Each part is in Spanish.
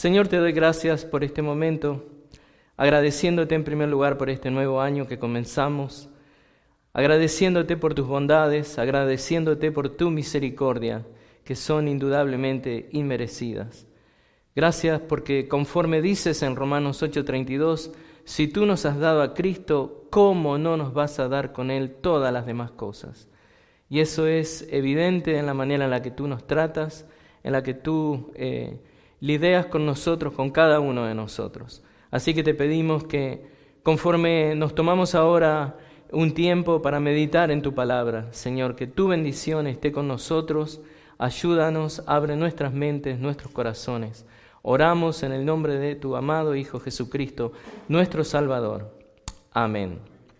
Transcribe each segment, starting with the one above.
Señor, te doy gracias por este momento, agradeciéndote en primer lugar por este nuevo año que comenzamos, agradeciéndote por tus bondades, agradeciéndote por tu misericordia, que son indudablemente inmerecidas. Gracias porque conforme dices en Romanos 8:32, si tú nos has dado a Cristo, ¿cómo no nos vas a dar con Él todas las demás cosas? Y eso es evidente en la manera en la que tú nos tratas, en la que tú lidias con nosotros, con cada uno de nosotros. Así que te pedimos que conforme nos tomamos ahora un tiempo para meditar en tu palabra, Señor, que tu bendición esté con nosotros, ayúdanos, abre nuestras mentes, nuestros corazones. Oramos en el nombre de tu amado Hijo Jesucristo, nuestro Salvador. Amén.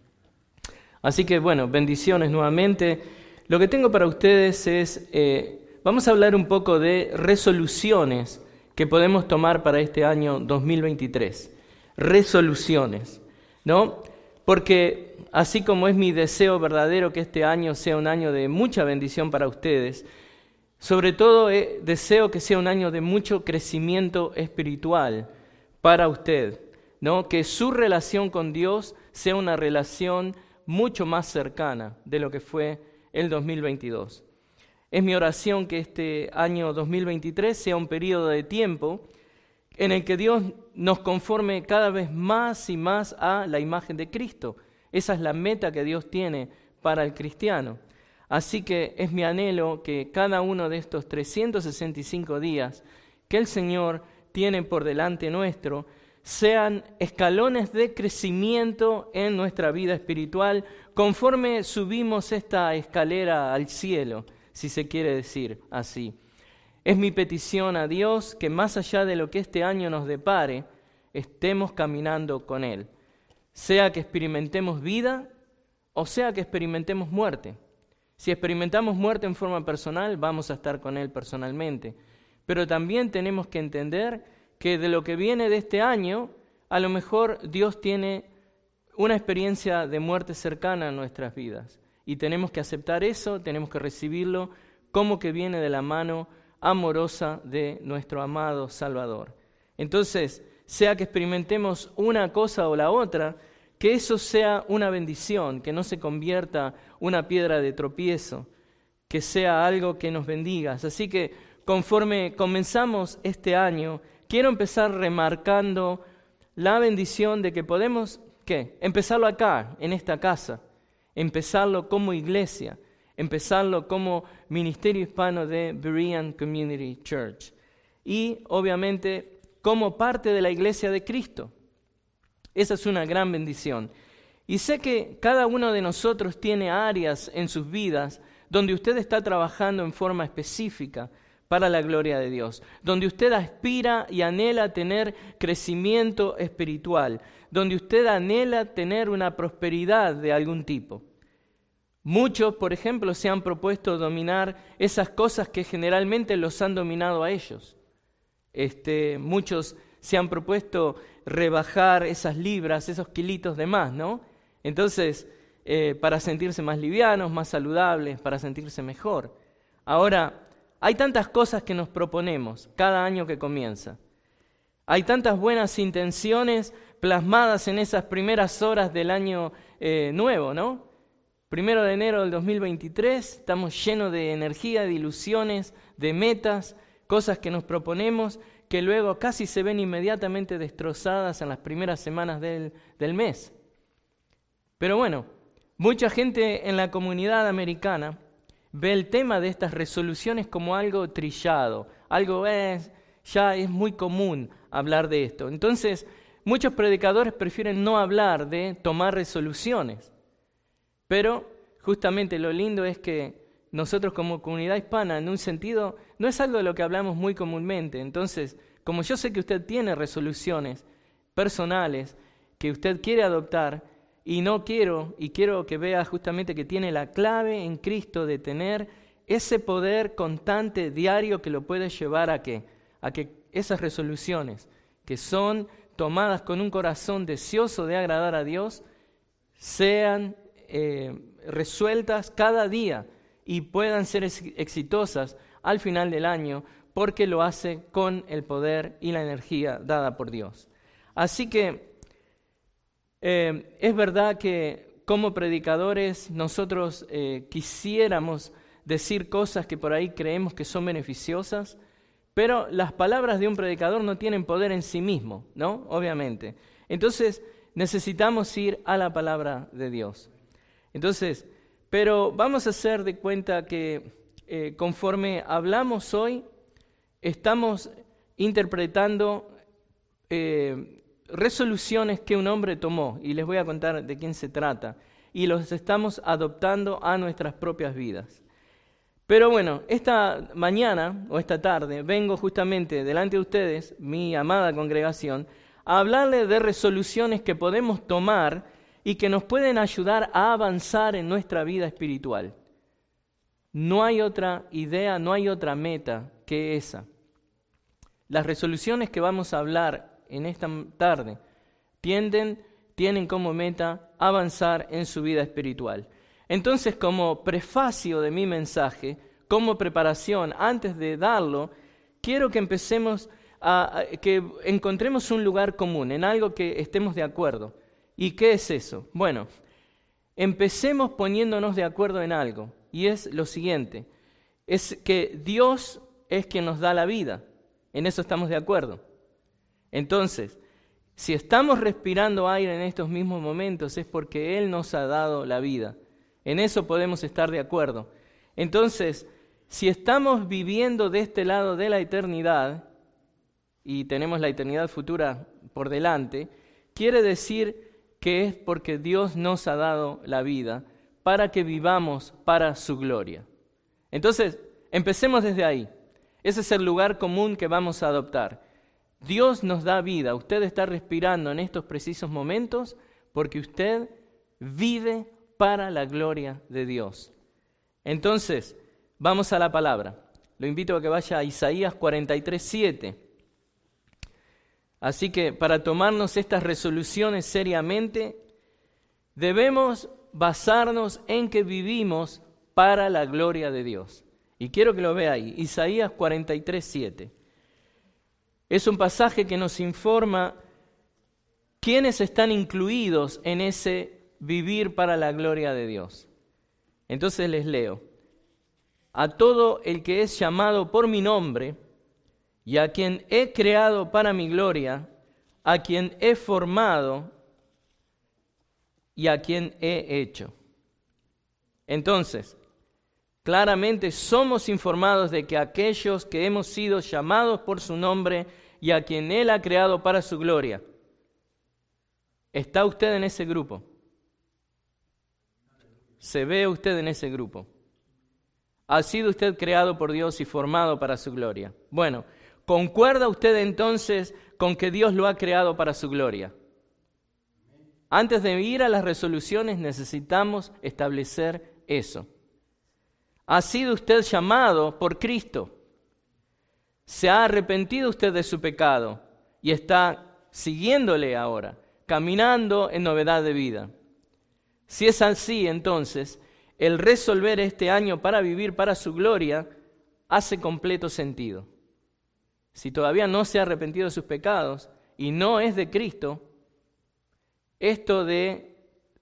Así que bueno, bendiciones nuevamente. Lo que tengo para ustedes es, vamos a hablar un poco de resoluciones que podemos tomar para este año 2023. Resoluciones, ¿no? Porque así como es mi deseo verdadero que este año sea un año de mucha bendición para ustedes, sobre todo deseo que sea un año de mucho crecimiento espiritual para usted, ¿no? Que su relación con Dios sea una relación mucho más cercana de lo que fue el 2022. Es mi oración que este año 2023 sea un periodo de tiempo en el que Dios nos conforme cada vez más y más a la imagen de Cristo. Esa es la meta que Dios tiene para el cristiano. Así que es mi anhelo que cada uno de estos 365 días que el Señor tiene por delante nuestro sean escalones de crecimiento en nuestra vida espiritual conforme subimos esta escalera al cielo, si se quiere decir así. Es mi petición a Dios que más allá de lo que este año nos depare, estemos caminando con Él. Sea que experimentemos vida o sea que experimentemos muerte. Si experimentamos muerte en forma personal, vamos a estar con Él personalmente. Pero también tenemos que entender que de lo que viene de este año, a lo mejor Dios tiene una experiencia de muerte cercana en nuestras vidas. Y tenemos que aceptar eso, tenemos que recibirlo como que viene de la mano amorosa de nuestro amado Salvador. Entonces, sea que experimentemos una cosa o la otra, que eso sea una bendición, que no se convierta una piedra de tropiezo, que sea algo que nos bendiga. Así que conforme comenzamos este año, quiero empezar remarcando la bendición de que podemos, ¿qué? Empezarlo acá, en esta casa, empezarlo como iglesia, empezarlo como ministerio hispano de Berean Community Church y obviamente como parte de la iglesia de Cristo. Esa es una gran bendición. Y sé que cada uno de nosotros tiene áreas en sus vidas donde usted está trabajando en forma específica para la gloria de Dios, donde usted aspira y anhela tener crecimiento espiritual, donde usted anhela tener una prosperidad de algún tipo. Muchos, por ejemplo, se han propuesto dominar esas cosas que generalmente los han dominado a ellos. Muchos se han propuesto rebajar esas libras, esos kilitos de más, ¿no? Entonces, para sentirse más livianos, más saludables, para sentirse mejor. Ahora, hay tantas cosas que nos proponemos cada año que comienza. Hay tantas buenas intenciones plasmadas en esas primeras horas del año nuevo, ¿no? 1 de enero del 2023, estamos llenos de energía, de ilusiones, de metas, cosas que nos proponemos que luego casi se ven inmediatamente destrozadas en las primeras semanas del mes. Pero bueno, mucha gente en la comunidad americana ve el tema de estas resoluciones como algo trillado, algo ya es muy común hablar de esto. Entonces, muchos predicadores prefieren no hablar de tomar resoluciones. Pero justamente lo lindo es que nosotros como comunidad hispana, en un sentido, no es algo de lo que hablamos muy comúnmente. Entonces, como yo sé que usted tiene resoluciones personales que usted quiere adoptar, y quiero que vea justamente que tiene la clave en Cristo de tener ese poder constante, diario, que lo puede llevar a que esas resoluciones que son tomadas con un corazón deseoso de agradar a Dios, sean resueltas cada día y puedan ser exitosas al final del año porque lo hace con el poder y la energía dada por Dios. Así que es verdad que como predicadores nosotros quisiéramos decir cosas que por ahí creemos que son beneficiosas, pero las palabras de un predicador no tienen poder en sí mismo, ¿no? Obviamente. Entonces necesitamos ir a la palabra de Dios. Entonces, pero vamos a hacer de cuenta que conforme hablamos hoy, estamos interpretando resoluciones que un hombre tomó, y les voy a contar de quién se trata, y los estamos adoptando a nuestras propias vidas. Pero bueno, esta mañana o esta tarde vengo justamente delante de ustedes, mi amada congregación, a hablarles de resoluciones que podemos tomar y que nos pueden ayudar a avanzar en nuestra vida espiritual. No hay otra idea, no hay otra meta que esa. Las resoluciones que vamos a hablar en esta tarde tienen como meta avanzar en su vida espiritual. Entonces, como prefacio de mi mensaje, como preparación, antes de darlo, quiero que empecemos que encontremos un lugar común, en algo que estemos de acuerdo. ¿Y qué es eso? Bueno, empecemos poniéndonos de acuerdo en algo, y es lo siguiente, es que Dios es quien nos da la vida, en eso estamos de acuerdo. Entonces, si estamos respirando aire en estos mismos momentos es porque Él nos ha dado la vida. En eso podemos estar de acuerdo. Entonces, si estamos viviendo de este lado de la eternidad, y tenemos la eternidad futura por delante, quiere decir que es porque Dios nos ha dado la vida para que vivamos para su gloria. Entonces, empecemos desde ahí. Ese es el lugar común que vamos a adoptar. Dios nos da vida. Usted está respirando en estos precisos momentos porque usted vive para la gloria de Dios. Entonces, vamos a la palabra. Lo invito a que vaya a Isaías 43:7. Así que para tomarnos estas resoluciones seriamente, debemos basarnos en que vivimos para la gloria de Dios. Y quiero que lo vea ahí, Isaías 43:7. Es un pasaje que nos informa quiénes están incluidos en ese vivir para la gloria de Dios. Entonces les leo. A todo el que es llamado por mi nombre, y a quien he creado para mi gloria, a quien he formado y a quien he hecho. Entonces, claramente somos informados de que aquellos que hemos sido llamados por su nombre y a quien Él ha creado para su gloria, ¿está usted en ese grupo? ¿Se ve usted en ese grupo? ¿Ha sido usted creado por Dios y formado para su gloria? Bueno, ¿concuerda usted entonces con que Dios lo ha creado para su gloria? Antes de ir a las resoluciones necesitamos establecer eso. ¿Ha sido usted llamado por Cristo? ¿Se ha arrepentido usted de su pecado y está siguiéndole ahora, caminando en novedad de vida? Si es así, entonces, el resolver este año para vivir para su gloria hace completo sentido. Si todavía no se ha arrepentido de sus pecados y no es de Cristo, esto de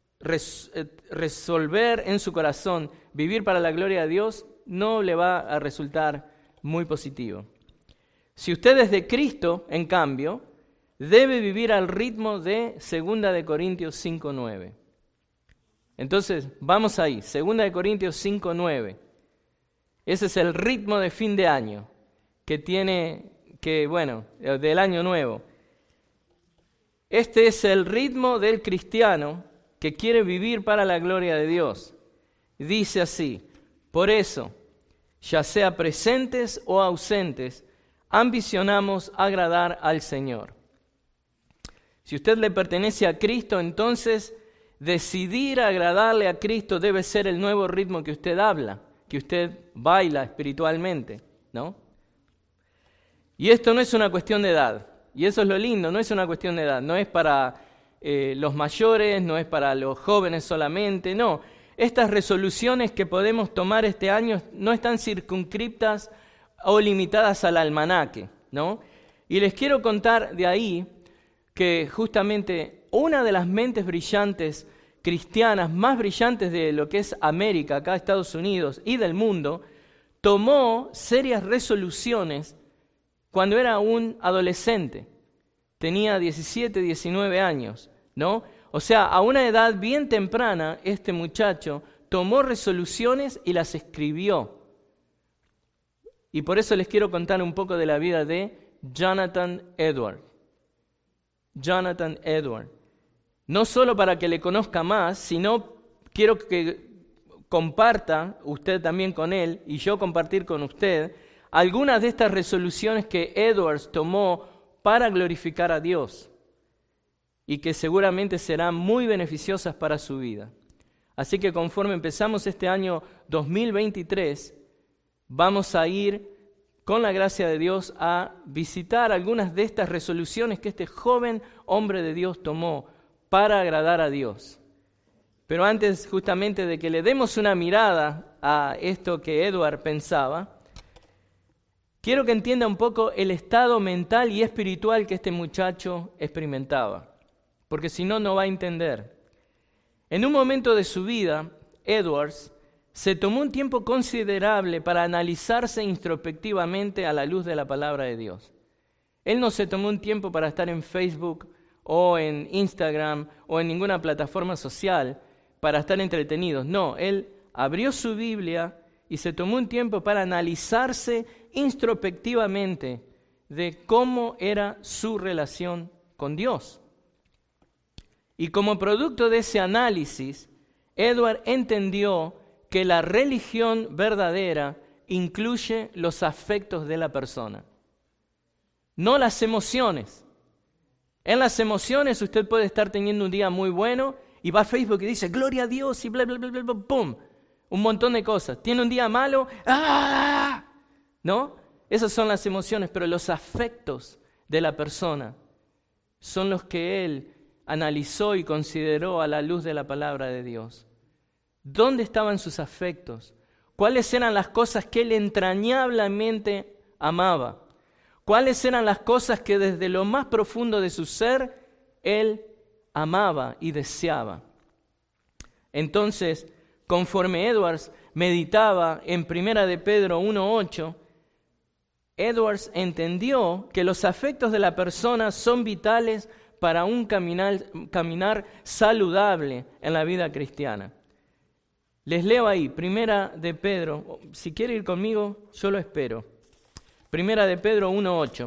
resolver en su corazón vivir para la gloria de Dios no le va a resultar muy positivo. Si usted es de Cristo, en cambio, debe vivir al ritmo de 2 de Corintios 5:9. Entonces, vamos ahí, 2 de Corintios 5:9. Ese es el ritmo de fin de año del año nuevo. Este es el ritmo del cristiano que quiere vivir para la gloria de Dios. Dice así: por eso, ya sea presentes o ausentes, ambicionamos agradar al Señor. Si usted le pertenece a Cristo, entonces decidir agradarle a Cristo debe ser el nuevo ritmo que usted habla, que usted baila espiritualmente, ¿no? Y esto no es una cuestión de edad, y eso es lo lindo, no es una cuestión de edad, no es para los mayores, no es para los jóvenes solamente, no. Estas resoluciones que podemos tomar este año no están circunscriptas o limitadas al almanaque, ¿no? Y les quiero contar de ahí que justamente una de las mentes brillantes cristianas, más brillantes de lo que es América, acá Estados Unidos y del mundo, tomó serias resoluciones cuando era un adolescente. Tenía 17, 19 años, ¿no? O sea, a una edad bien temprana, este muchacho tomó resoluciones y las escribió. Y por eso les quiero contar un poco de la vida de Jonathan Edwards. Jonathan Edwards. No solo para que le conozca más, sino quiero que comparta usted también con él y yo compartir con usted algunas de estas resoluciones que Edwards tomó para glorificar a Dios y que seguramente serán muy beneficiosas para su vida. Así que conforme empezamos este año 2023, vamos a ir con la gracia de Dios a visitar algunas de estas resoluciones que este joven hombre de Dios tomó para agradar a Dios. Pero antes justamente de que le demos una mirada a esto que Edward pensaba, quiero que entienda un poco el estado mental y espiritual que este muchacho experimentaba, porque si no, no va a entender. En un momento de su vida, Edwards se tomó un tiempo considerable para analizarse introspectivamente a la luz de la palabra de Dios. Él no se tomó un tiempo para estar en Facebook o en Instagram o en ninguna plataforma social para estar entretenidos. No, él abrió su Biblia y se tomó un tiempo para analizarse introspectivamente de cómo era su relación con Dios. Y como producto de ese análisis, Edward entendió que la religión verdadera incluye los afectos de la persona, no las emociones. En las emociones usted puede estar teniendo un día muy bueno y va a Facebook y dice, gloria a Dios y bla, bla, bla, bla, bla, pum, un montón de cosas. Tiene un día malo, ¡ah! ¿No? Esas son las emociones, pero los afectos de la persona son los que él analizó y consideró a la luz de la palabra de Dios. ¿Dónde estaban sus afectos? ¿Cuáles eran las cosas que él entrañablemente amaba? ¿Cuáles eran las cosas que desde lo más profundo de su ser él amaba y deseaba? Entonces, conforme Edwards meditaba en 1 de Pedro 1:8, Edwards entendió que los afectos de la persona son vitales para un caminar saludable en la vida cristiana. Les leo ahí, 1 de Pedro, si quiere ir conmigo, yo lo espero. 1 de Pedro 1:8.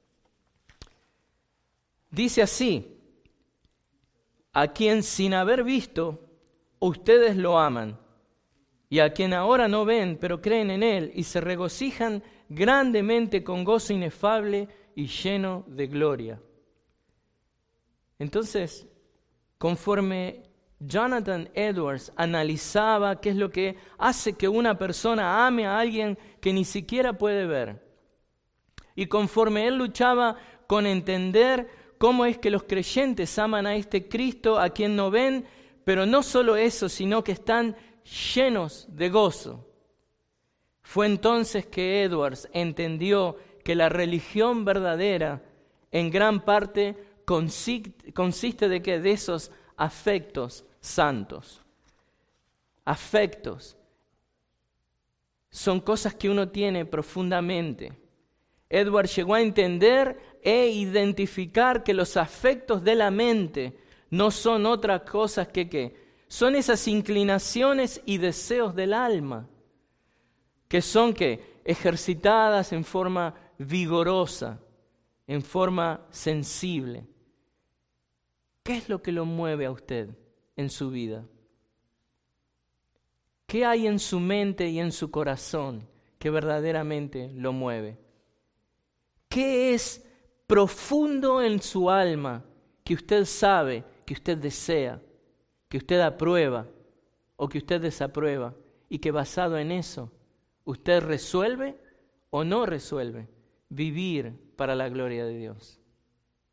Dice así, a quien sin haber visto, ustedes lo aman, y a quien ahora no ven, pero creen en Él, y se regocijan grandemente con gozo inefable y lleno de gloria. Entonces, conforme Jonathan Edwards analizaba qué es lo que hace que una persona ame a alguien que ni siquiera puede ver, y conforme él luchaba con entender cómo es que los creyentes aman a este Cristo a quien no ven, pero no solo eso, sino que están llenos de gozo. Fue entonces que Edwards entendió que la religión verdadera en gran parte consiste de qué? De esos afectos santos. Afectos son cosas que uno tiene profundamente. Edwards llegó a entender e identificar que los afectos de la mente no son otras cosas que ¿qué? Son esas inclinaciones y deseos del alma, que son ¿qué? Ejercitadas en forma vigorosa, en forma sensible. ¿Qué es lo que lo mueve a usted en su vida? ¿Qué hay en su mente y en su corazón que verdaderamente lo mueve? ¿Qué es profundo en su alma que usted sabe, que usted desea, que usted aprueba o que usted desaprueba y que basado en eso usted resuelve o no resuelve vivir para la gloria de Dios?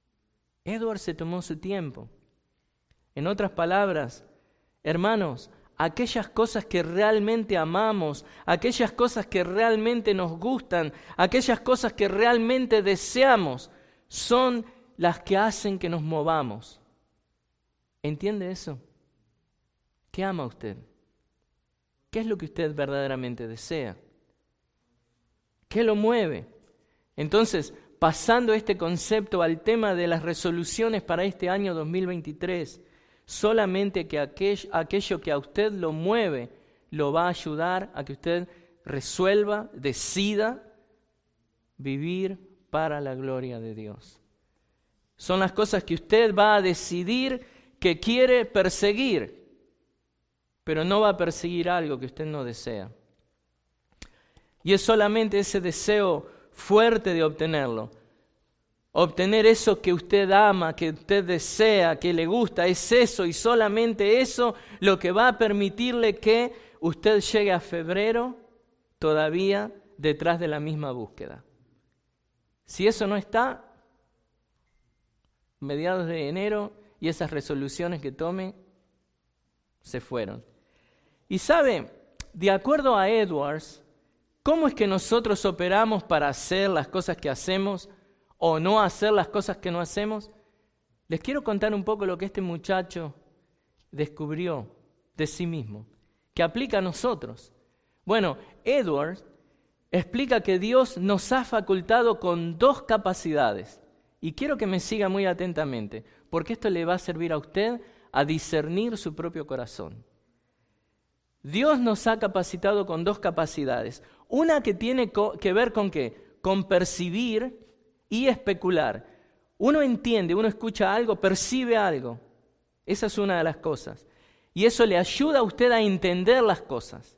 Edward se tomó su tiempo. En otras palabras, hermanos, aquellas cosas que realmente amamos, aquellas cosas que realmente nos gustan, aquellas cosas que realmente deseamos, son las que hacen que nos movamos. ¿Entiende eso? ¿Qué ama usted? ¿Qué es lo que usted verdaderamente desea? ¿Qué lo mueve? Entonces, pasando este concepto al tema de las resoluciones para este año 2023, solamente que aquello que a usted lo mueve lo va a ayudar a que usted resuelva, decida vivir para la gloria de Dios. Son las cosas que usted va a decidir que quiere perseguir, pero no va a perseguir algo que usted no desea. Y es solamente ese deseo fuerte de obtenerlo. Obtener eso que usted ama, que usted desea, que le gusta, es eso y solamente eso lo que va a permitirle que usted llegue a febrero todavía detrás de la misma búsqueda. Si eso no está, mediados de enero y esas resoluciones que tome se fueron. Y sabe, de acuerdo a Edwards, ¿cómo es que nosotros operamos para hacer las cosas que hacemos o no hacer las cosas que no hacemos? Les quiero contar un poco lo que este muchacho descubrió de sí mismo, que aplica a nosotros. Bueno, Edwards explica que Dios nos ha facultado con 2 capacidades. Y quiero que me siga muy atentamente, porque esto le va a servir a usted a discernir su propio corazón. Dios nos ha capacitado con 2 capacidades. Una que tiene que ver con ¿qué? Con percibir y especular. Uno entiende, uno escucha algo, percibe algo. Esa es una de las cosas. Y eso le ayuda a usted a entender las cosas.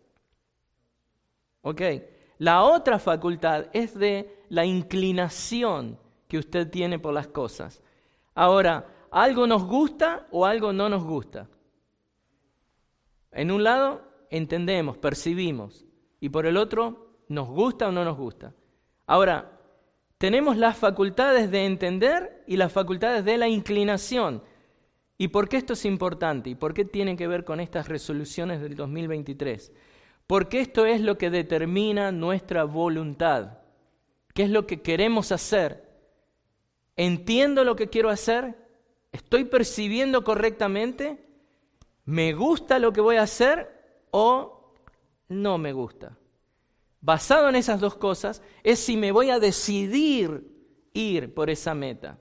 ¿Ok? La otra facultad es de la inclinación que usted tiene por las cosas. Ahora, ¿algo nos gusta o algo no nos gusta? En un lado, entendemos, percibimos. Y por el otro, ¿nos gusta o no nos gusta? Ahora, tenemos las facultades de entender y las facultades de la inclinación. ¿Y por qué esto es importante? ¿Y por qué tiene que ver con estas resoluciones del 2023? Porque esto es lo que determina nuestra voluntad. ¿Qué es lo que queremos hacer? ¿Entiendo lo que quiero hacer? ¿Estoy percibiendo correctamente? ¿Me gusta lo que voy a hacer o no me gusta? Basado en esas 2 cosas es si me voy a decidir ir por esa meta.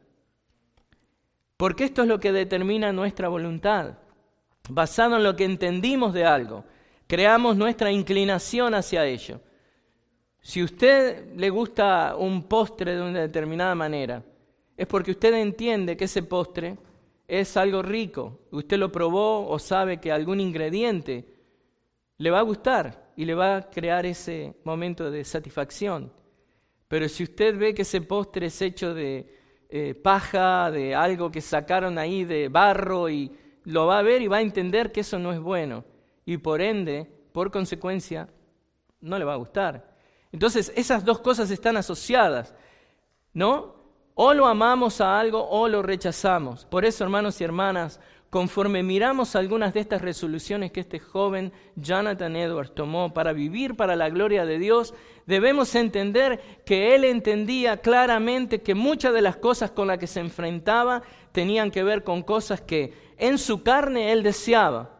Porque esto es lo que determina nuestra voluntad. Basado en lo que entendimos de algo, creamos nuestra inclinación hacia ello. Si a usted le gusta un postre de una determinada manera, es porque usted entiende que ese postre es algo rico. Usted lo probó o sabe que algún ingrediente le va a gustar y le va a crear ese momento de satisfacción. Pero si usted ve que ese postre es hecho de paja, de algo que sacaron ahí de barro, y lo va a ver y va a entender que eso no es bueno. Y por ende, por consecuencia, no le va a gustar. Entonces, esas 2 cosas están asociadas, ¿no? O lo amamos a algo o lo rechazamos. Por eso, hermanos y hermanas, conforme miramos algunas de estas resoluciones que este joven Jonathan Edwards tomó para vivir para la gloria de Dios, debemos entender que él entendía claramente que muchas de las cosas con las que se enfrentaba tenían que ver con cosas que en su carne él deseaba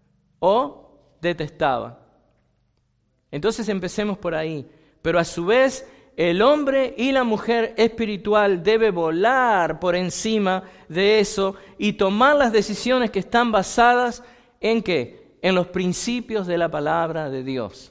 o detestaba. Entonces empecemos por ahí. Pero a su vez, el hombre y la mujer espiritual debe volar por encima de eso y tomar las decisiones que están basadas ¿en qué? En los principios de la palabra de Dios.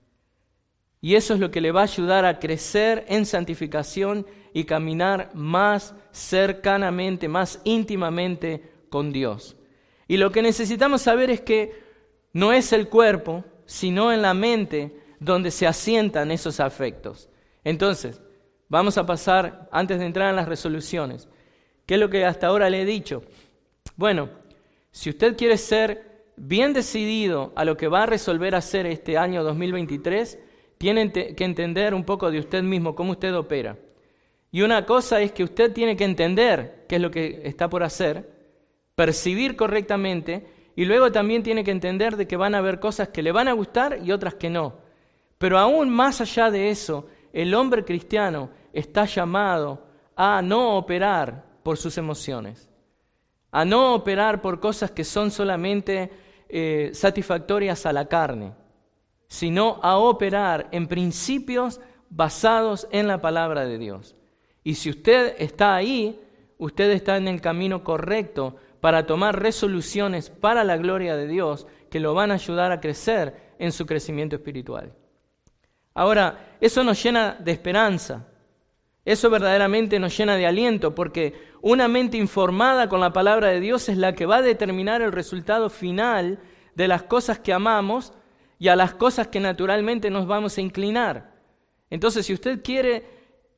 Y eso es lo que le va a ayudar a crecer en santificación y caminar más cercanamente, más íntimamente con Dios. Y lo que necesitamos saber es que no es el cuerpo, sino en la mente donde se asientan esos afectos. Entonces, vamos a pasar, antes de entrar en las resoluciones, ¿qué es lo que hasta ahora le he dicho? Bueno, si usted quiere ser bien decidido a lo que va a resolver hacer este año 2023, tiene que entender un poco de usted mismo, cómo usted opera. Y una cosa es que usted tiene que entender qué es lo que está por hacer, percibir correctamente Y luego también tiene que entender de que van a haber cosas que le van a gustar y otras que no. Pero aún más allá de eso, el hombre cristiano está llamado a no operar por sus emociones, a no operar por cosas que son solamente satisfactorias a la carne, sino a operar en principios basados en la palabra de Dios. Y si usted está ahí, usted está en el camino correcto para tomar resoluciones para la gloria de Dios que lo van a ayudar a crecer en su crecimiento espiritual. Ahora, eso nos llena de esperanza, eso verdaderamente nos llena de aliento, porque una mente informada con la palabra de Dios es la que va a determinar el resultado final de las cosas que amamos y a las cosas que naturalmente nos vamos a inclinar. Entonces, si usted quiere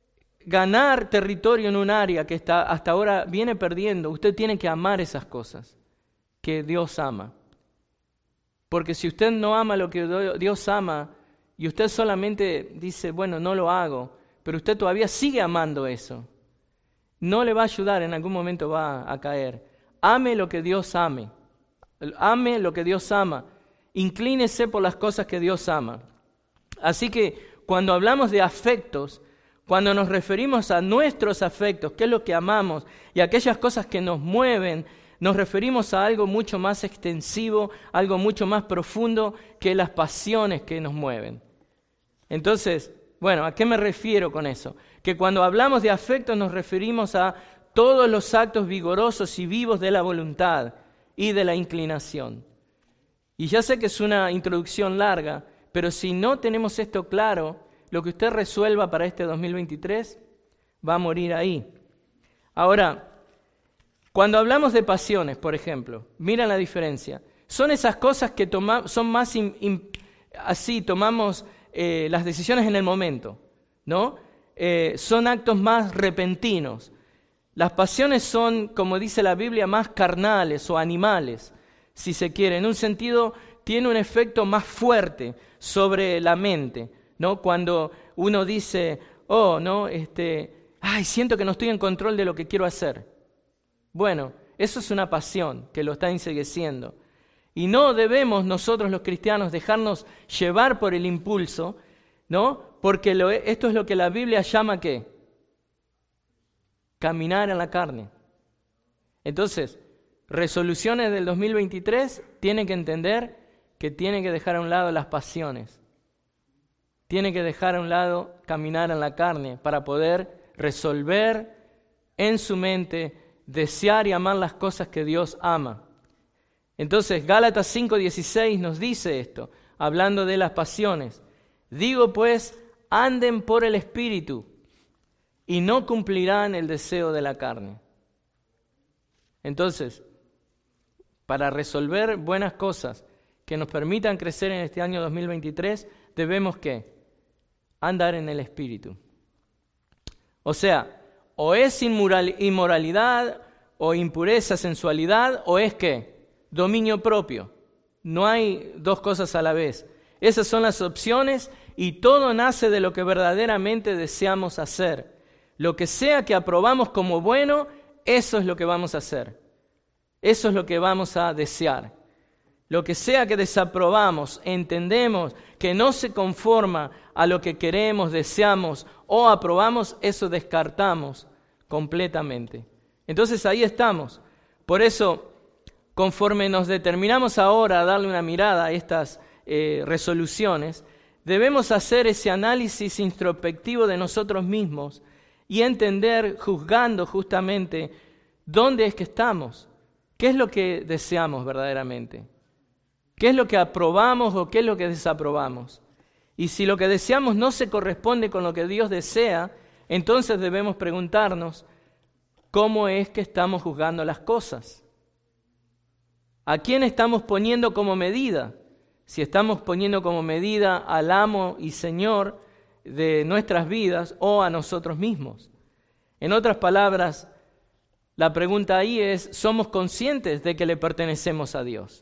ganar territorio en un área que hasta ahora viene perdiendo, usted tiene que amar esas cosas que Dios ama. Porque si usted no ama lo que Dios ama y usted solamente dice, bueno, no lo hago, pero usted todavía sigue amando eso, no le va a ayudar, en algún momento va a caer. Ame lo que Dios ame. Ame lo que Dios ama. Inclínese por las cosas que Dios ama. Así que cuando hablamos de afectos, cuando nos referimos a nuestros afectos, qué es lo que amamos, y aquellas cosas que nos mueven, nos referimos a algo mucho más extensivo, algo mucho más profundo que las pasiones que nos mueven. Entonces, bueno, ¿a qué me refiero con eso? Que cuando hablamos de afectos nos referimos a todos los actos vigorosos y vivos de la voluntad y de la inclinación. Y ya sé que es una introducción larga, pero si no tenemos esto claro, lo que usted resuelva para este 2023 va a morir ahí. Ahora, cuando hablamos de pasiones, por ejemplo, miren la diferencia. Son esas cosas que son más así, tomamos las decisiones en el momento, ¿no? Son actos más repentinos. Las pasiones son, como dice la Biblia, más carnales o animales, si se quiere. En un sentido, tiene un efecto más fuerte sobre la mente, ¿no? Cuando uno dice, siento que no estoy en control de lo que quiero hacer. Bueno, eso es una pasión que lo está encegueciendo. Y no debemos nosotros los cristianos dejarnos llevar por el impulso, ¿no? Porque esto es lo que la Biblia llama ¿qué? Caminar en la carne. Entonces, resoluciones del 2023 tienen que entender que tienen que dejar a un lado las pasiones. Tienen que dejar a un lado caminar en la carne para poder resolver en su mente, desear y amar las cosas que Dios ama. Entonces, Gálatas 5:16 nos dice esto, hablando de las pasiones. Digo pues, anden por el Espíritu y no cumplirán el deseo de la carne. Entonces, para resolver buenas cosas que nos permitan crecer en este año 2023, debemos ¿qué? Andar en el Espíritu. O sea, o es inmoralidad, o impureza, sensualidad, o es ¿qué? Dominio propio. No hay dos cosas a la vez. Esas son las opciones y todo nace de lo que verdaderamente deseamos hacer. Lo que sea que aprobamos como bueno, eso es lo que vamos a hacer. Eso es lo que vamos a desear. Lo que sea que desaprobamos, entendemos que no se conforma a lo que queremos, deseamos o aprobamos, eso descartamos completamente. Entonces ahí estamos. Por eso, conforme nos determinamos ahora a darle una mirada a estas resoluciones, debemos hacer ese análisis introspectivo de nosotros mismos y entender, juzgando justamente, dónde es que estamos, qué es lo que deseamos verdaderamente, qué es lo que aprobamos o qué es lo que desaprobamos. Y si lo que deseamos no se corresponde con lo que Dios desea, entonces debemos preguntarnos, ¿cómo es que estamos juzgando las cosas? ¿A quién estamos poniendo como medida? Si estamos poniendo como medida al amo y Señor de nuestras vidas o a nosotros mismos. En otras palabras, la pregunta ahí es, ¿somos conscientes de que le pertenecemos a Dios?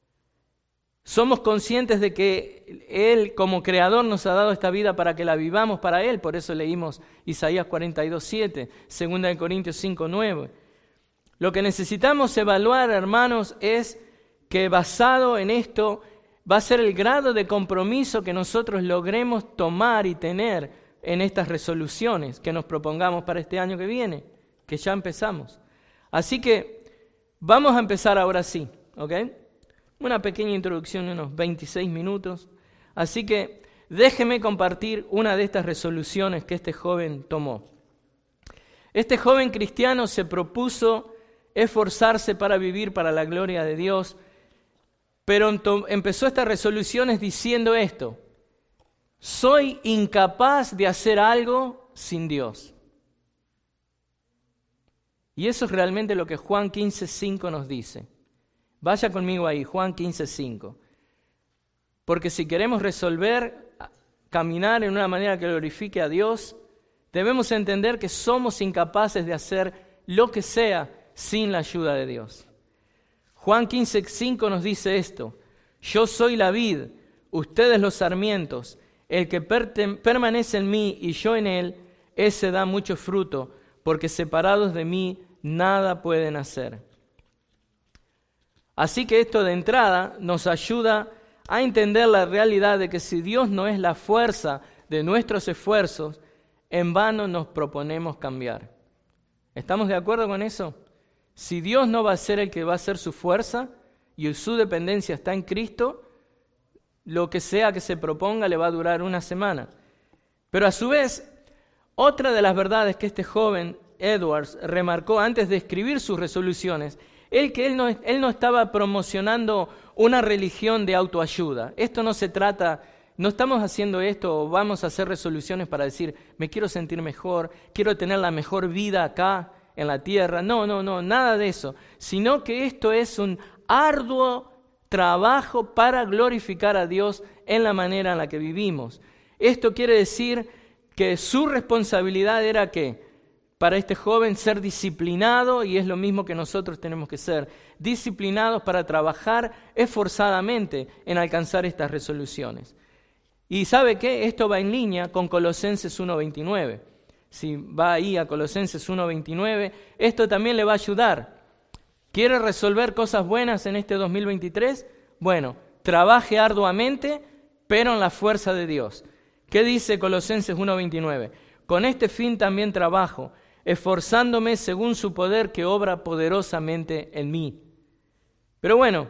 ¿Somos conscientes de que Él como Creador nos ha dado esta vida para que la vivamos para Él? Por eso leímos Isaías 42:7, 2 Corintios 5:9. Lo que necesitamos evaluar, hermanos, es que basado en esto va a ser el grado de compromiso que nosotros logremos tomar y tener en estas resoluciones que nos propongamos para este año que viene, que ya empezamos. Así que vamos a empezar ahora sí, ¿ok? Una pequeña introducción de unos 26 minutos. Así que déjeme compartir una de estas resoluciones que este joven tomó. Este joven cristiano se propuso esforzarse para vivir para la gloria de Dios, pero empezó estas resoluciones diciendo esto: soy incapaz de hacer algo sin Dios. Y eso es realmente lo que Juan 15:5 nos dice. Vaya conmigo ahí, Juan 15:5. Porque si queremos resolver, caminar en una manera que glorifique a Dios, debemos entender que somos incapaces de hacer lo que sea sin la ayuda de Dios. Juan 15:5 nos dice esto: yo soy la vid, ustedes los sarmientos, el que permanece en mí y yo en él, ese da mucho fruto, porque separados de mí nada pueden hacer. Así que esto de entrada nos ayuda a entender la realidad de que si Dios no es la fuerza de nuestros esfuerzos, en vano nos proponemos cambiar. ¿Estamos de acuerdo con eso? Si Dios no va a ser el que va a ser su fuerza y su dependencia está en Cristo, lo que sea que se proponga le va a durar una semana. Pero a su vez, otra de las verdades que este joven Edwards remarcó antes de escribir sus resoluciones, que él no estaba promocionando una religión de autoayuda. Esto no se trata, no estamos haciendo esto o vamos a hacer resoluciones para decir, me quiero sentir mejor, quiero tener la mejor vida acá en la tierra. No, nada de eso. Sino que esto es un arduo trabajo para glorificar a Dios en la manera en la que vivimos. Esto quiere decir que su responsabilidad era que para este joven ser disciplinado, y es lo mismo que nosotros tenemos que ser, disciplinados para trabajar esforzadamente en alcanzar estas resoluciones. Y ¿sabe qué? Esto va en línea con Colosenses 1:29. Si va ahí a Colosenses 1:29, esto también le va a ayudar. ¿Quiere resolver cosas buenas en este 2023? Bueno, trabaje arduamente, pero en la fuerza de Dios. ¿Qué dice Colosenses 1:29? Con este fin también trabajo, esforzándome según su poder que obra poderosamente en mí. Pero bueno,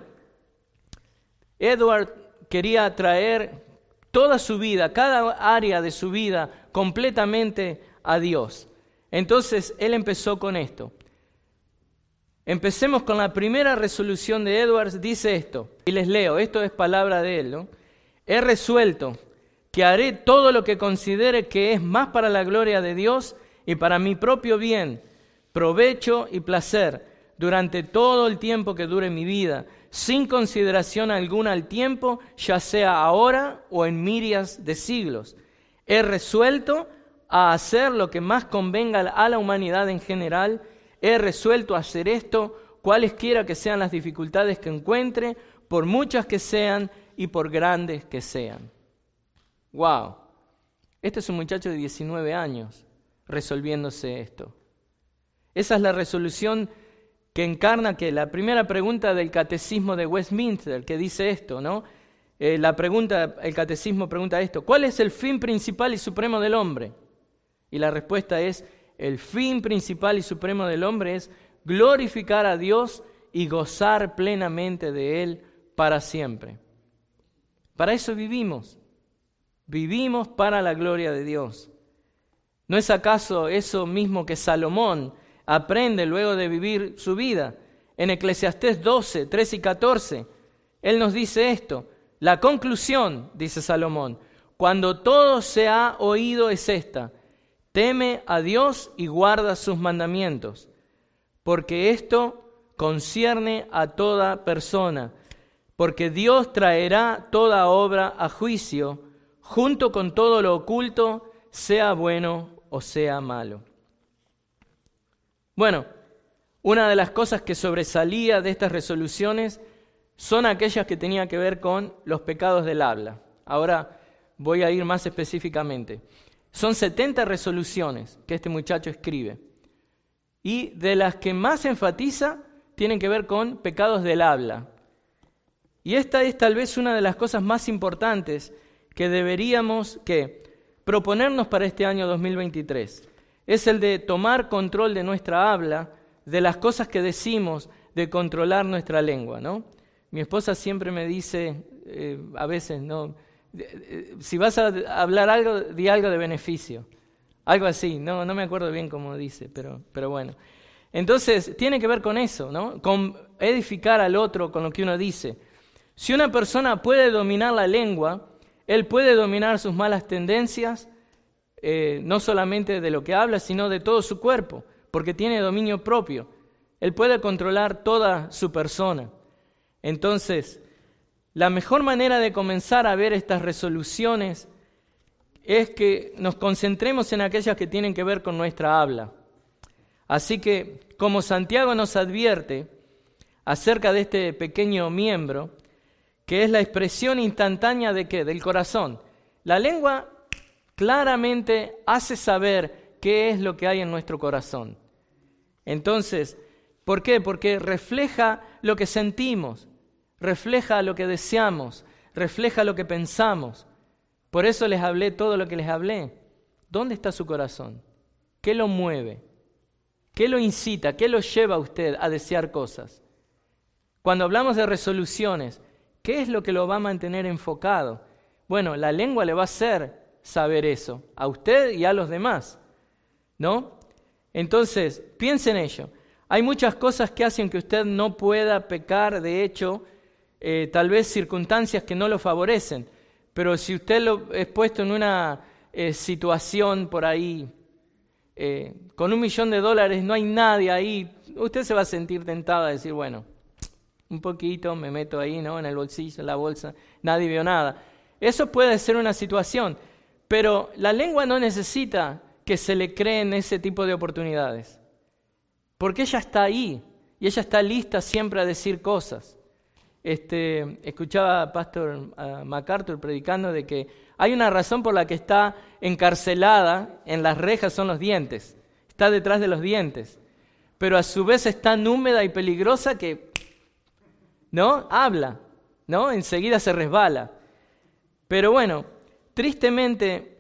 Edward quería traer toda su vida, cada área de su vida, completamente a Dios. Entonces, él empezó con esto. Empecemos con la primera resolución de Edwards, dice esto, y les leo, esto es palabra de él, ¿no? He resuelto que haré todo lo que considere que es más para la gloria de Dios y para mi propio bien, provecho y placer, durante todo el tiempo que dure mi vida, sin consideración alguna al tiempo, ya sea ahora o en mirias de siglos. He resuelto a hacer lo que más convenga a la humanidad en general. He resuelto a hacer esto, cualesquiera que sean las dificultades que encuentre, por muchas que sean y por grandes que sean. ¡Wow! Este es un muchacho de 19 años resolviéndose esto. Esa es la resolución que encarna que la primera pregunta del Catecismo de Westminster, que dice esto, ¿no? El Catecismo pregunta esto: ¿cuál es el fin principal y supremo del hombre? Y la respuesta es: el fin principal y supremo del hombre es glorificar a Dios y gozar plenamente de Él para siempre. Para eso vivimos. Vivimos para la gloria de Dios. ¿No es acaso eso mismo que Salomón aprende luego de vivir su vida? En Eclesiastés 12, 13 y 14, él nos dice esto. La conclusión, dice Salomón, cuando todo se ha oído es esta: teme a Dios y guarda sus mandamientos, porque esto concierne a toda persona, porque Dios traerá toda obra a juicio, junto con todo lo oculto, sea bueno o sea malo. Bueno, una de las cosas que sobresalía de estas resoluciones son aquellas que tenían que ver con los pecados del habla. Ahora voy a ir más específicamente. Son 70 resoluciones que este muchacho escribe. Y de las que más enfatiza tienen que ver con pecados del habla. Y esta es tal vez una de las cosas más importantes que deberíamos proponernos para este año 2023. Es el de tomar control de nuestra habla, de las cosas que decimos, de controlar nuestra lengua, ¿no? Mi esposa siempre me dice, a veces, ¿no? Si vas a hablar algo, di algo de beneficio. Algo así, no me acuerdo bien cómo dice, pero bueno. Entonces, tiene que ver con eso, ¿no? Con edificar al otro con lo que uno dice. Si una persona puede dominar la lengua, él puede dominar sus malas tendencias, no solamente de lo que habla, sino de todo su cuerpo, porque tiene dominio propio. Él puede controlar toda su persona. Entonces, la mejor manera de comenzar a ver estas resoluciones es que nos concentremos en aquellas que tienen que ver con nuestra habla. Así que, como Santiago nos advierte acerca de este pequeño miembro, que es la expresión instantánea ¿de qué? Del corazón. La lengua claramente hace saber qué es lo que hay en nuestro corazón. Entonces, ¿por qué? Porque refleja lo que sentimos, refleja lo que deseamos, refleja lo que pensamos. Por eso les hablé todo lo que les hablé. ¿Dónde está su corazón? ¿Qué lo mueve? ¿Qué lo incita? ¿Qué lo lleva a usted a desear cosas? Cuando hablamos de resoluciones, ¿qué es lo que lo va a mantener enfocado? Bueno, la lengua le va a hacer saber eso, a usted y a los demás, ¿no? Entonces, piensen en ello. Hay muchas cosas que hacen que usted no pueda pecar, de hecho, tal vez circunstancias que no lo favorecen, pero si usted lo es puesto en una situación por ahí, con $1 millón, no hay nadie ahí, usted se va a sentir tentado a decir, bueno, un poquito me meto ahí, ¿no? En el bolsillo, en la bolsa, nadie vio nada. Eso puede ser una situación, pero la lengua no necesita que se le creen ese tipo de oportunidades, porque ella está ahí y ella está lista siempre a decir cosas. Escuchaba a Pastor MacArthur predicando de que hay una razón por la que está encarcelada en las rejas, son los dientes, está detrás de los dientes, pero a su vez es tan húmeda y peligrosa que, ¿no? Habla, ¿no? Enseguida se resbala. Pero bueno, tristemente,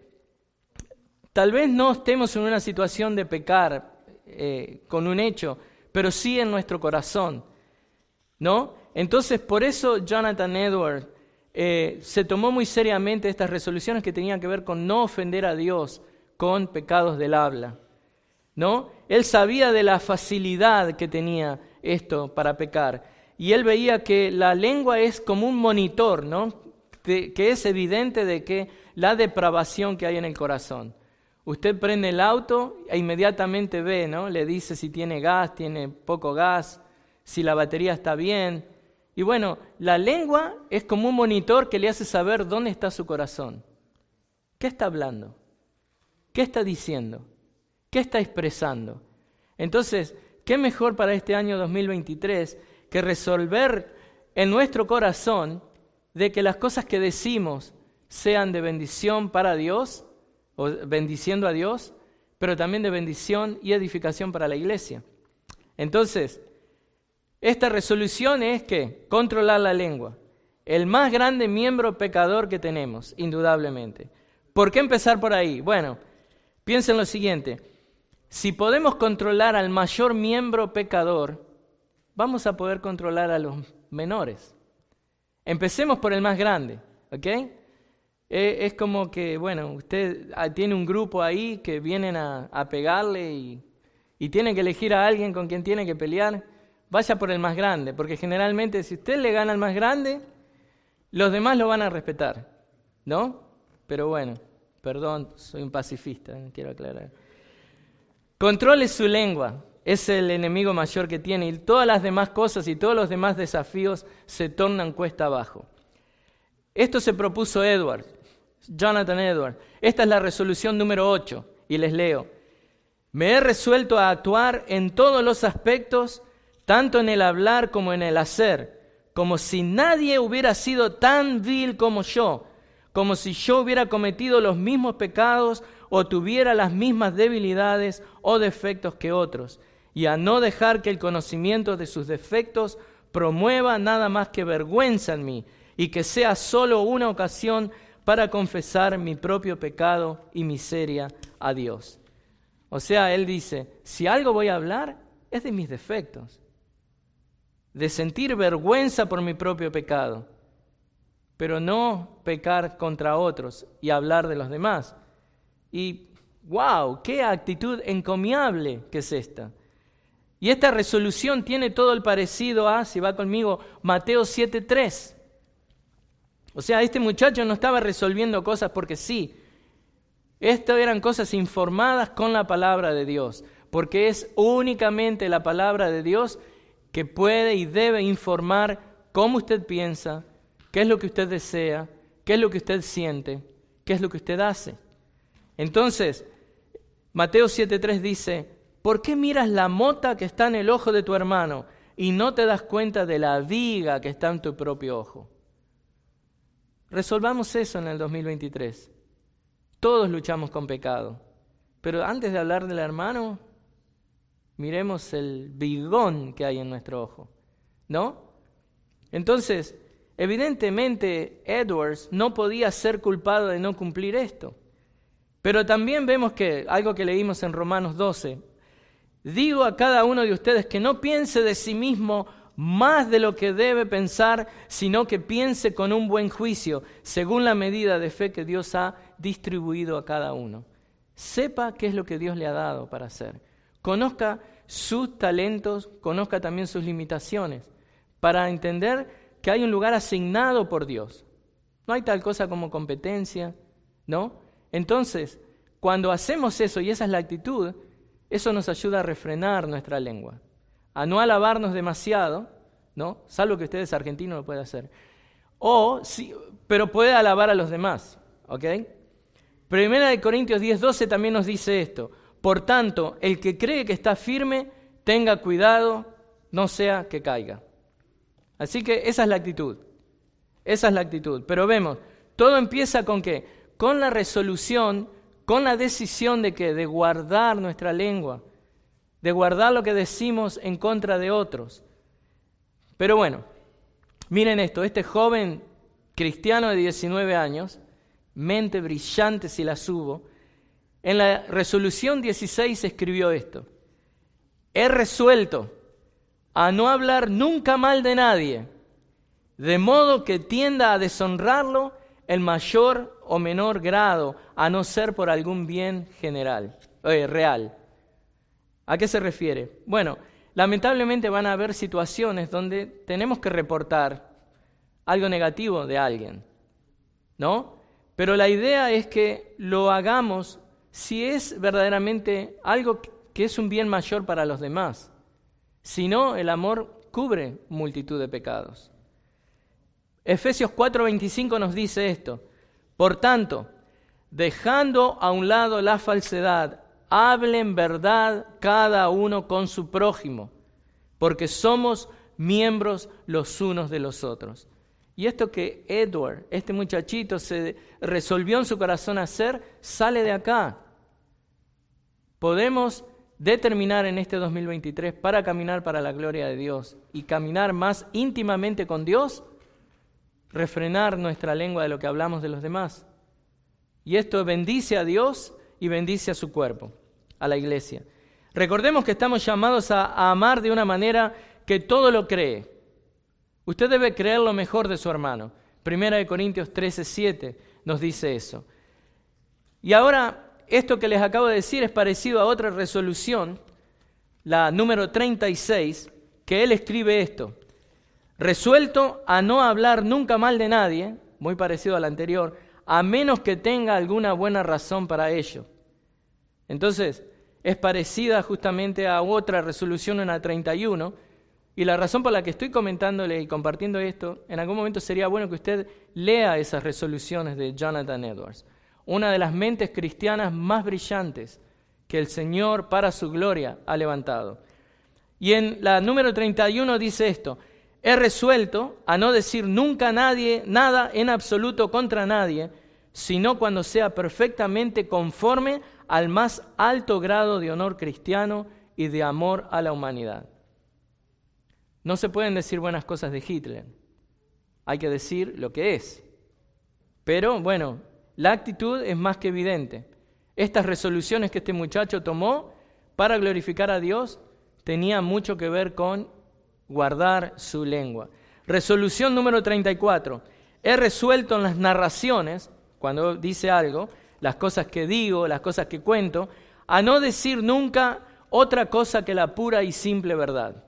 tal vez no estemos en una situación de pecar con un hecho, pero sí en nuestro corazón, ¿no? Entonces, por eso Jonathan Edwards se tomó muy seriamente estas resoluciones que tenían que ver con no ofender a Dios con pecados del habla, ¿no? Él sabía de la facilidad que tenía esto para pecar, y él veía que la lengua es como un monitor, ¿no? Que es evidente de que la depravación que hay en el corazón. Usted prende el auto e inmediatamente ve, ¿no? Le dice si tiene gas, tiene poco gas, si la batería está bien. Y bueno, la lengua es como un monitor que le hace saber dónde está su corazón. ¿Qué está hablando? ¿Qué está diciendo? ¿Qué está expresando? Entonces, ¿qué mejor para este año 2023 que resolver en nuestro corazón de que las cosas que decimos sean de bendición para Dios, o bendiciendo a Dios, pero también de bendición y edificación para la iglesia? Entonces, esta resolución es que controlar la lengua, el más grande miembro pecador que tenemos, indudablemente. ¿Por qué empezar por ahí? Bueno, piensen lo siguiente: si podemos controlar al mayor miembro pecador, vamos a poder controlar a los menores. Empecemos por el más grande, ¿ok? Es como que, bueno, usted tiene un grupo ahí que vienen a pegarle y tiene que elegir a alguien con quien tiene que pelear. Vaya por el más grande, porque generalmente si usted le gana al más grande, los demás lo van a respetar, ¿no? Pero bueno, perdón, soy un pacifista, quiero aclarar. Controle su lengua, es el enemigo mayor que tiene, y todas las demás cosas y todos los demás desafíos se tornan cuesta abajo. Esto se propuso Jonathan Edwards. Esta es la resolución número 8, y les leo. Me he resuelto a actuar en todos los aspectos, tanto en el hablar como en el hacer, como si nadie hubiera sido tan vil como yo, como si yo hubiera cometido los mismos pecados o tuviera las mismas debilidades o defectos que otros, y a no dejar que el conocimiento de sus defectos promueva nada más que vergüenza en mí y que sea solo una ocasión para confesar mi propio pecado y miseria a Dios. O sea, él dice, si algo voy a hablar es de mis defectos, de sentir vergüenza por mi propio pecado, pero no pecar contra otros y hablar de los demás. Y ¡wow! ¡Qué actitud encomiable que es esta! Y esta resolución tiene todo el parecido a, si va conmigo, Mateo 7:3. O sea, este muchacho no estaba resolviendo cosas porque sí. Estas eran cosas informadas con la palabra de Dios, porque es únicamente la palabra de Dios que puede y debe informar cómo usted piensa, qué es lo que usted desea, qué es lo que usted siente, qué es lo que usted hace. Entonces, Mateo 7:3 dice, ¿por qué miras la mota que está en el ojo de tu hermano y no te das cuenta de la viga que está en tu propio ojo? Resolvamos eso en el 2023. Todos luchamos con pecado, pero antes de hablar del hermano, miremos el vigón que hay en nuestro ojo, ¿no? Entonces, evidentemente, Edwards no podía ser culpado de no cumplir esto. Pero también vemos que, algo que leímos en Romanos 12, digo a cada uno de ustedes que no piense de sí mismo más de lo que debe pensar, sino que piense con un buen juicio, según la medida de fe que Dios ha distribuido a cada uno. Sepa qué es lo que Dios le ha dado para hacer. Conozca sus talentos, conozca también sus limitaciones, para entender que hay un lugar asignado por Dios. No hay tal cosa como competencia, ¿no? Entonces, cuando hacemos eso, y esa es la actitud, eso nos ayuda a refrenar nuestra lengua, a no alabarnos demasiado, ¿no? Salvo que ustedes argentinos lo pueden hacer. Sí, pero puede alabar a los demás, ¿ok? Primera de Corintios 10:12 también nos dice esto. Por tanto, el que cree que está firme, tenga cuidado, no sea que caiga. Así que esa es la actitud. Esa es la actitud. Pero vemos, todo empieza ¿con qué? Con la resolución, con la decisión de ¿qué? De guardar nuestra lengua, de guardar lo que decimos en contra de otros. Pero bueno, miren esto, este joven cristiano de 19 años, mente brillante si la subo, en la resolución 16 escribió esto: he resuelto a no hablar nunca mal de nadie, de modo que tienda a deshonrarlo en mayor o menor grado, a no ser por algún bien real. ¿A qué se refiere? Bueno, lamentablemente van a haber situaciones donde tenemos que reportar algo negativo de alguien, ¿no? Pero la idea es que lo hagamos si es verdaderamente algo que es un bien mayor para los demás. Si no, el amor cubre multitud de pecados. Efesios 4:25 nos dice esto: por tanto, dejando a un lado la falsedad, hablen verdad cada uno con su prójimo, porque somos miembros los unos de los otros. Y esto que Edward, este muchachito, se resolvió en su corazón hacer, sale de acá. Podemos determinar en este 2023 para caminar para la gloria de Dios y caminar más íntimamente con Dios, refrenar nuestra lengua de lo que hablamos de los demás. Y esto bendice a Dios y bendice a su cuerpo, a la iglesia. Recordemos que estamos llamados a amar de una manera que todo lo cree. Usted debe creer lo mejor de su hermano. Primera de Corintios 13:7 nos dice eso. Y ahora, esto que les acabo de decir es parecido a otra resolución, la número 36, que él escribe esto: resuelto a no hablar nunca mal de nadie, muy parecido a la anterior, a menos que tenga alguna buena razón para ello. Entonces, es parecida justamente a otra resolución en la 31, y la razón por la que estoy comentándole y compartiendo esto, en algún momento sería bueno que usted lea esas resoluciones de Jonathan Edwards, una de las mentes cristianas más brillantes que el Señor para su gloria ha levantado. Y en la número 31 dice esto: he resuelto a no decir nunca a nadie nada en absoluto contra nadie, sino cuando sea perfectamente conforme al más alto grado de honor cristiano y de amor a la humanidad. No se pueden decir buenas cosas de Hitler. Hay que decir lo que es. Pero, bueno, la actitud es más que evidente. Estas resoluciones que este muchacho tomó para glorificar a Dios tenían mucho que ver con guardar su lengua. Resolución número 34. He resuelto en las narraciones, cuando dice algo, las cosas que digo, las cosas que cuento, a no decir nunca otra cosa que la pura y simple verdad.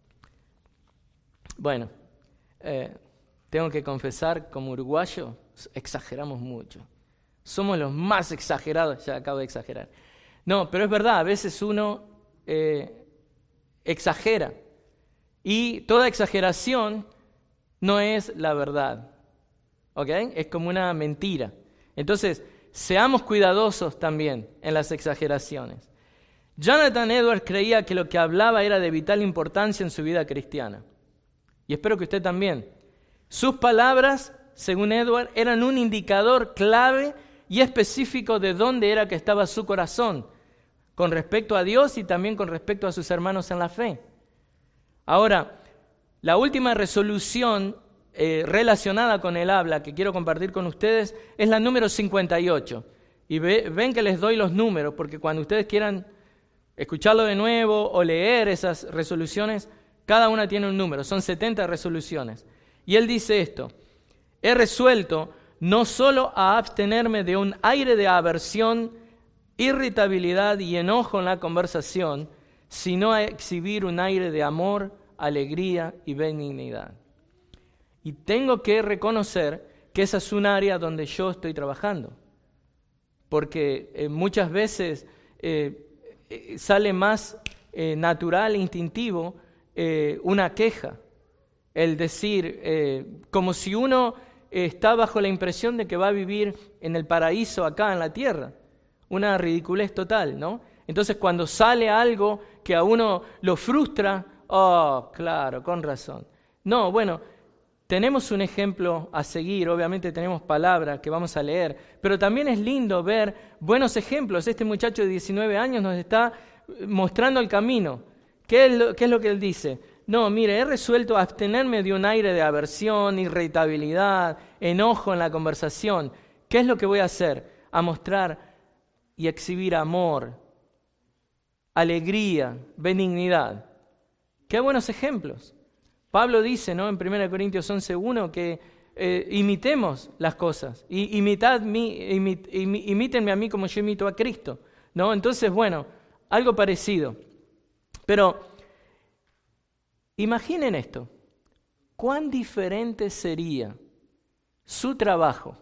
Bueno, tengo que confesar, como uruguayo, exageramos mucho. Somos los más exagerados, ya acabo de exagerar. No, pero es verdad, a veces uno exagera. Y toda exageración no es la verdad. ¿Ok? Es como una mentira. Entonces, seamos cuidadosos también en las exageraciones. Jonathan Edwards creía que lo que hablaba era de vital importancia en su vida cristiana. Y espero que usted también. Sus palabras, según Edwards, eran un indicador clave y específico de dónde era que estaba su corazón, con respecto a Dios y también con respecto a sus hermanos en la fe. Ahora, la última resolución relacionada con el habla que quiero compartir con ustedes es la número 58. Y ven que les doy los números, porque cuando ustedes quieran escucharlo de nuevo o leer esas resoluciones, cada una tiene un número, son 70 resoluciones. Y él dice esto: he resuelto no solo a abstenerme de un aire de aversión, irritabilidad y enojo en la conversación, sino a exhibir un aire de amor, alegría y benignidad. Y tengo que reconocer que esa es un área donde yo estoy trabajando, porque muchas veces sale más natural, instintivo, una queja, el decir, como si uno está bajo la impresión de que va a vivir en el paraíso acá en la tierra, una ridiculez total, ¿no? Entonces cuando sale algo que a uno lo frustra, oh, claro, con razón. No, bueno, tenemos un ejemplo a seguir, obviamente tenemos palabras que vamos a leer, pero también es lindo ver buenos ejemplos. Este muchacho de 19 años nos está mostrando el camino. ¿Qué es lo que él dice? No, mire, he resuelto abstenerme de un aire de aversión, irritabilidad, enojo en la conversación. ¿Qué es lo que voy a hacer? A mostrar y exhibir amor, alegría, benignidad. Qué buenos ejemplos. Pablo dice, ¿no?, en 1 Corintios 11:1 que imitemos las cosas. Imítenme a mí como yo imito a Cristo, ¿no? Entonces, bueno, algo parecido. Pero imaginen esto. ¿Cuán diferente sería su trabajo,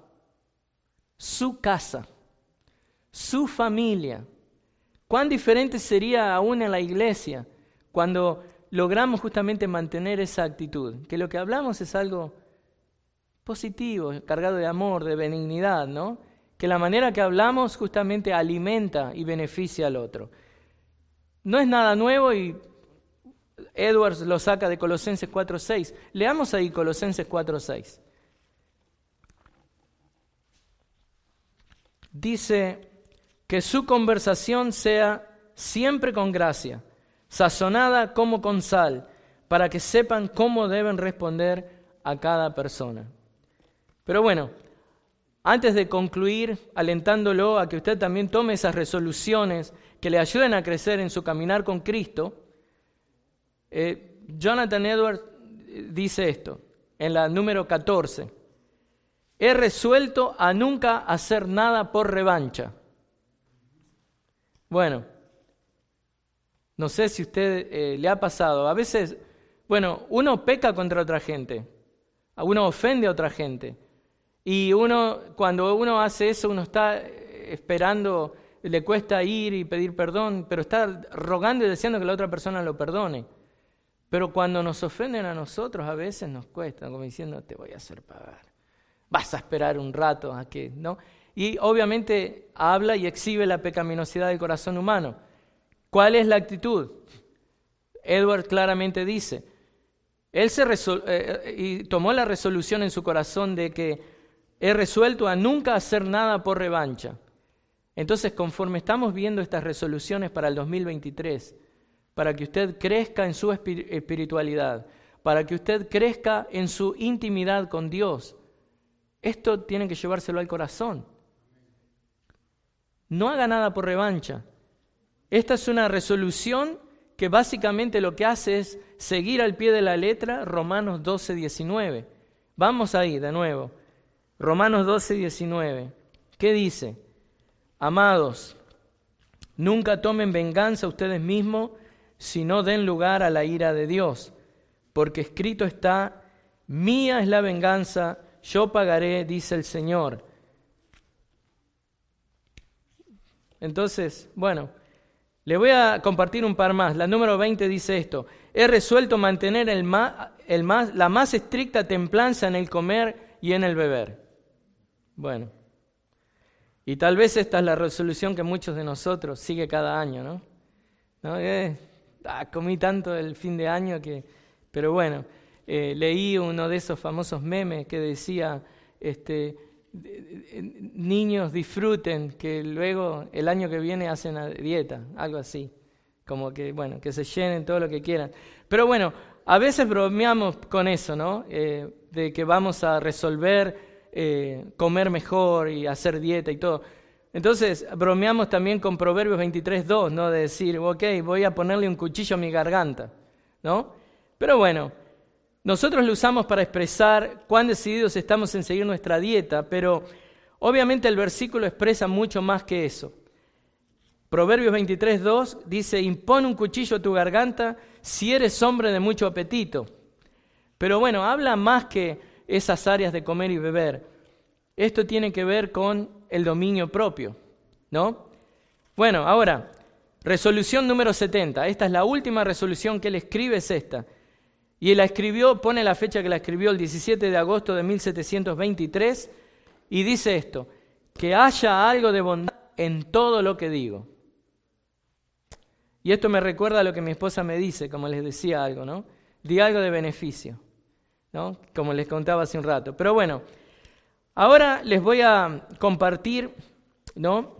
su casa, su familia? ¿Cuán diferente sería aún en la iglesia cuando logramos justamente mantener esa actitud? Que lo que hablamos es algo positivo, cargado de amor, de benignidad, ¿no? Que la manera que hablamos justamente alimenta y beneficia al otro. No es nada nuevo y Edwards lo saca de Colosenses 4:6. Leamos ahí Colosenses 4:6. Dice que su conversación sea siempre con gracia, sazonada como con sal, para que sepan cómo deben responder a cada persona. Pero bueno, antes de concluir, alentándolo a que usted también tome esas resoluciones que le ayuden a crecer en su caminar con Cristo, Jonathan Edwards dice esto, en la número 14. He resuelto a nunca hacer nada por revancha. Bueno, no sé si a usted le ha pasado. A veces, bueno, uno peca contra otra gente, uno ofende a otra gente. Y cuando uno hace eso, uno está esperando, le cuesta ir y pedir perdón, pero está rogando y deseando que la otra persona lo perdone. Pero cuando nos ofenden a nosotros, a veces nos cuesta, como diciendo, te voy a hacer pagar. Vas a esperar un rato a que, ¿no? Y obviamente habla y exhibe la pecaminosidad del corazón humano. ¿Cuál es la actitud? Edward claramente dice, él y tomó la resolución en su corazón de que he resuelto a nunca hacer nada por revancha. Entonces, conforme estamos viendo estas resoluciones para el 2023, para que usted crezca en su espiritualidad, para que usted crezca en su intimidad con Dios. Esto tiene que llevárselo al corazón. No haga nada por revancha. Esta es una resolución que básicamente lo que hace es seguir al pie de la letra Romanos 12:19. Vamos ahí de nuevo. Romanos 12:19. ¿Qué dice? Amados, nunca tomen venganza ustedes mismos, sino den lugar a la ira de Dios. Porque escrito está, mía es la venganza, yo pagaré, dice el Señor. Entonces, bueno, le voy a compartir un par más. La número 20 dice esto: he resuelto mantener la más estricta templanza en el comer y en el beber. Bueno, y tal vez esta es la resolución que muchos de nosotros sigue cada año, ¿no? Comí tanto el fin de año que... Pero bueno, leí uno de esos famosos memes que decía... niños disfruten que luego el año que viene hacen la dieta, algo así, como que bueno, que se llenen todo lo que quieran. Pero bueno, a veces bromeamos con eso, ¿no? De que vamos a resolver comer mejor y hacer dieta y todo. Entonces bromeamos también con Proverbios 23:2, ¿no? De decir, ok, voy a ponerle un cuchillo a mi garganta, ¿no? Pero bueno, nosotros lo usamos para expresar cuán decididos estamos en seguir nuestra dieta, pero obviamente el versículo expresa mucho más que eso. Proverbios 23:2 dice, impón un cuchillo a tu garganta si eres hombre de mucho apetito. Pero bueno, habla más que esas áreas de comer y beber. Esto tiene que ver con el dominio propio, ¿no? Bueno, ahora, resolución número 70. Esta es la última resolución que él escribe, es esta. Y él la escribió, pone la fecha que la escribió, el 17 de agosto de 1723, y dice esto: que haya algo de bondad en todo lo que digo. Y esto me recuerda a lo que mi esposa me dice, como les decía algo, ¿no? Di algo de beneficio, ¿no? Como les contaba hace un rato. Pero bueno, ahora les voy a compartir, ¿no?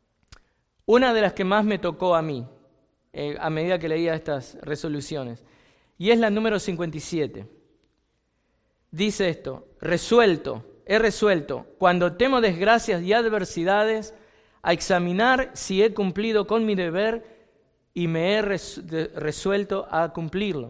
Una de las que más me tocó a mí, a medida que leía estas resoluciones. Y es la número 57. Dice esto: he resuelto, cuando temo desgracias y adversidades, a examinar si he cumplido con mi deber y me he resuelto a cumplirlo.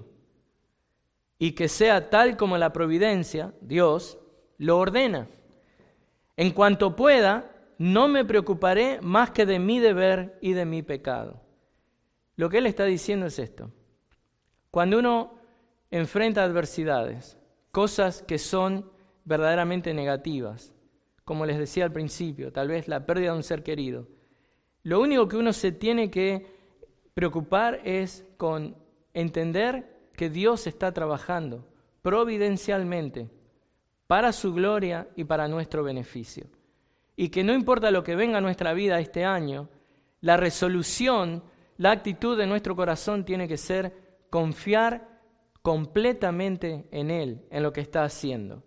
Y que sea tal como la providencia, Dios, lo ordena. En cuanto pueda, no me preocuparé más que de mi deber y de mi pecado. Lo que él está diciendo es esto: cuando uno enfrenta adversidades, cosas que son verdaderamente negativas, como les decía al principio, tal vez la pérdida de un ser querido, lo único que uno se tiene que preocupar es con entender que Dios está trabajando providencialmente para su gloria y para nuestro beneficio. Y que no importa lo que venga a nuestra vida este año, la resolución, la actitud de nuestro corazón tiene que ser confiar completamente en Él, en lo que está haciendo.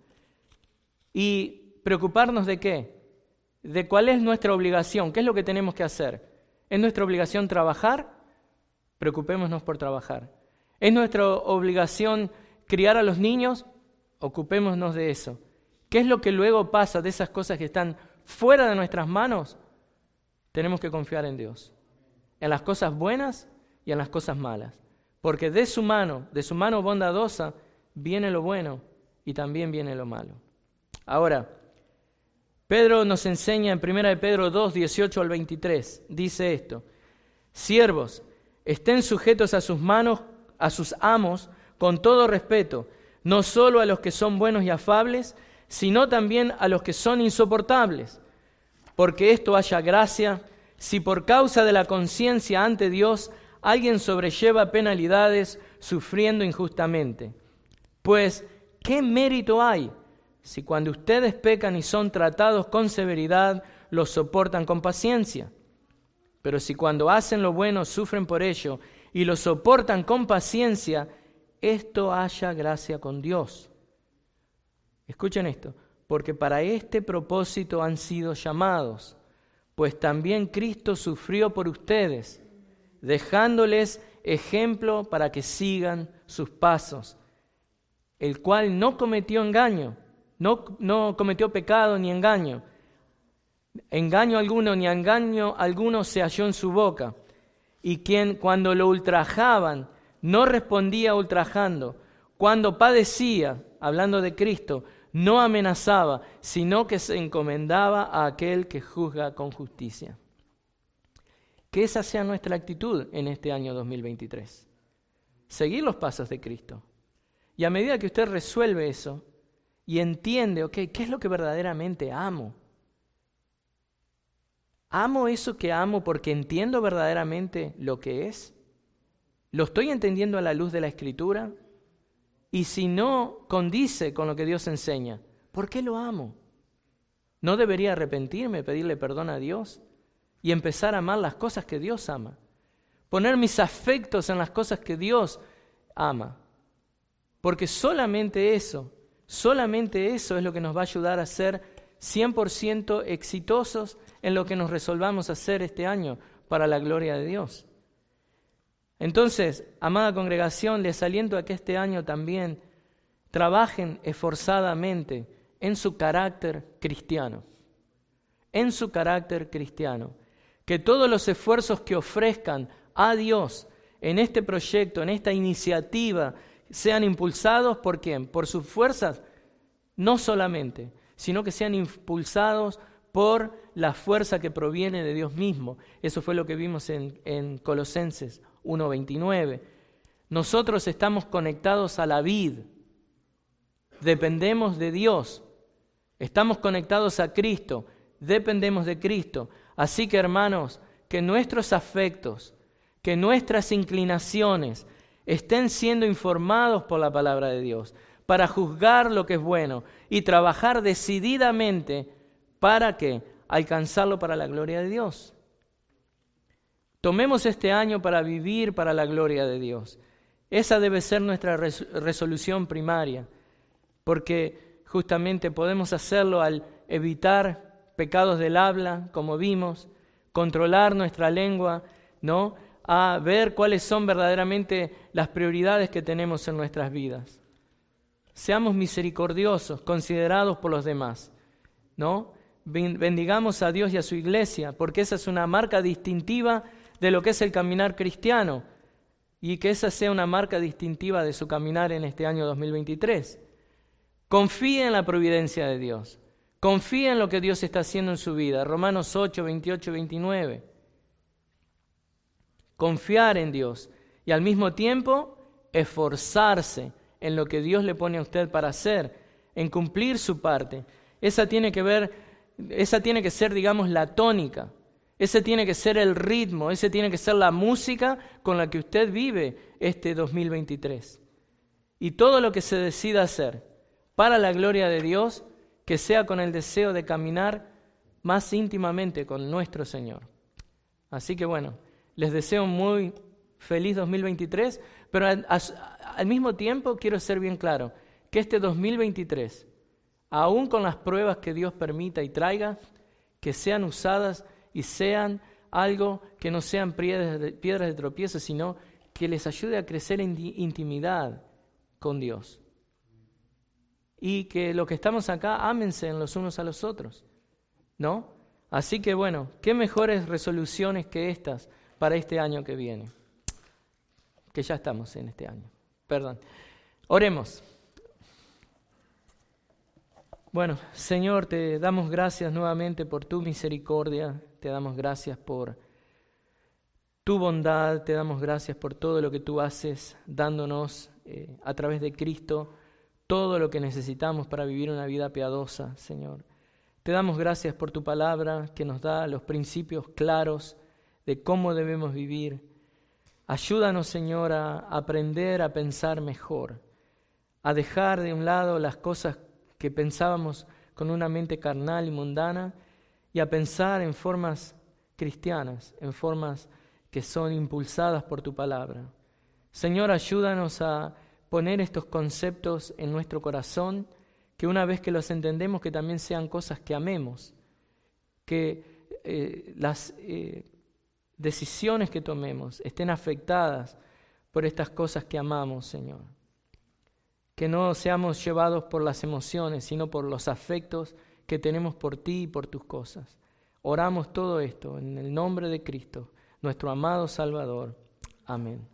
Y preocuparnos de qué, de cuál es nuestra obligación, qué es lo que tenemos que hacer. ¿Es nuestra obligación trabajar? Preocupémonos por trabajar. ¿Es nuestra obligación criar a los niños? Ocupémonos de eso. ¿Qué es lo que luego pasa de esas cosas que están fuera de nuestras manos? Tenemos que confiar en Dios, en las cosas buenas y en las cosas malas. Porque de su mano bondadosa, viene lo bueno y también viene lo malo. Ahora, Pedro nos enseña en 1 de Pedro 2, 18 al 23, dice esto: siervos, estén sujetos a sus amos, con todo respeto, no solo a los que son buenos y afables, sino también a los que son insoportables. Porque esto haya gracia, si por causa de la conciencia ante Dios alguien sobrelleva penalidades sufriendo injustamente. Pues, ¿qué mérito hay si cuando ustedes pecan y son tratados con severidad, los soportan con paciencia? Pero si cuando hacen lo bueno sufren por ello y lo soportan con paciencia, esto haya gracia con Dios. Escuchen esto: porque para este propósito han sido llamados, pues también Cristo sufrió por ustedes, dejándoles ejemplo para que sigan sus pasos. el cual no cometió engaño, no cometió pecado ni engaño. Engaño alguno ni engaño alguno se halló en su boca. Y quien cuando lo ultrajaban no respondía ultrajando, cuando padecía, hablando de Cristo, no amenazaba, sino que se encomendaba a aquel que juzga con justicia. Que esa sea nuestra actitud en este año 2023. Seguir los pasos de Cristo. Y a medida que usted resuelve eso y entiende, ¿qué es lo que verdaderamente amo? ¿Amo eso que amo porque entiendo verdaderamente lo que es? ¿Lo estoy entendiendo a la luz de la Escritura? Y si no condice con lo que Dios enseña, ¿por qué lo amo? ¿No debería arrepentirme, pedirle perdón a Dios y empezar a amar las cosas que Dios ama? Poner mis afectos en las cosas que Dios ama. Porque solamente eso es lo que nos va a ayudar a ser 100% exitosos en lo que nos resolvamos hacer este año para la gloria de Dios. Entonces, amada congregación, les aliento a que este año también trabajen esforzadamente en su carácter cristiano. En su carácter cristiano. Que todos los esfuerzos que ofrezcan a Dios en este proyecto, en esta iniciativa, sean impulsados ¿por quién? Por sus fuerzas, no solamente, sino que sean impulsados por la fuerza que proviene de Dios mismo. Eso fue lo que vimos en Colosenses 1:29. Nosotros estamos conectados a la vid, dependemos de Dios, estamos conectados a Cristo, dependemos de Cristo. Así que, hermanos, que nuestros afectos, que nuestras inclinaciones estén siendo informados por la palabra de Dios para juzgar lo que es bueno y trabajar decididamente para que alcanzarlo para la gloria de Dios. Tomemos este año para vivir para la gloria de Dios. Esa debe ser nuestra resolución primaria, porque justamente podemos hacerlo al evitar pecados del habla, como vimos, controlar nuestra lengua, ¿no? A ver cuáles son verdaderamente las prioridades que tenemos en nuestras vidas. Seamos misericordiosos, considerados por los demás, ¿no? Bendigamos a Dios y a su iglesia, porque esa es una marca distintiva de lo que es el caminar cristiano, y que esa sea una marca distintiva de su caminar en este año 2023. Confíe en la providencia de Dios, confíe en lo que Dios está haciendo en su vida. Romanos 8, 28, 29. Confiar en Dios y al mismo tiempo esforzarse en lo que Dios le pone a usted para hacer, en cumplir su parte. Esa tiene que ser, digamos, la tónica. Ese tiene que ser el ritmo, ese tiene que ser la música con la que usted vive este 2023. Y todo lo que se decida hacer para la gloria de Dios, que sea con el deseo de caminar más íntimamente con nuestro Señor. Así que bueno, les deseo un muy feliz 2023, pero al mismo tiempo quiero ser bien claro, que este 2023, aún con las pruebas que Dios permita y traiga, que sean usadas y sean algo que no sean piedras de tropiezo, sino que les ayude a crecer en intimidad con Dios. Y que los que estamos acá, ámense los unos a los otros, ¿no? Así que bueno, qué mejores resoluciones que estas para este año que viene. Que ya estamos en este año. Perdón. Oremos. Bueno, Señor, te damos gracias nuevamente por tu misericordia, te damos gracias por tu bondad, te damos gracias por todo lo que tú haces, dándonos a través de Cristo todo lo que necesitamos para vivir una vida piadosa, Señor. Te damos gracias por tu palabra que nos da los principios claros de cómo debemos vivir. Ayúdanos, Señor, a aprender a pensar mejor, a dejar de un lado las cosas que pensábamos con una mente carnal y mundana y a pensar en formas cristianas, en formas que son impulsadas por tu palabra. Señor, ayúdanos a poner estos conceptos en nuestro corazón, que una vez que los entendemos, que también sean cosas que amemos, que las decisiones que tomemos estén afectadas por estas cosas que amamos, Señor. que no seamos llevados por las emociones, sino por los afectos que tenemos por ti y por tus cosas. Oramos todo esto en el nombre de Cristo, nuestro amado Salvador. Amén.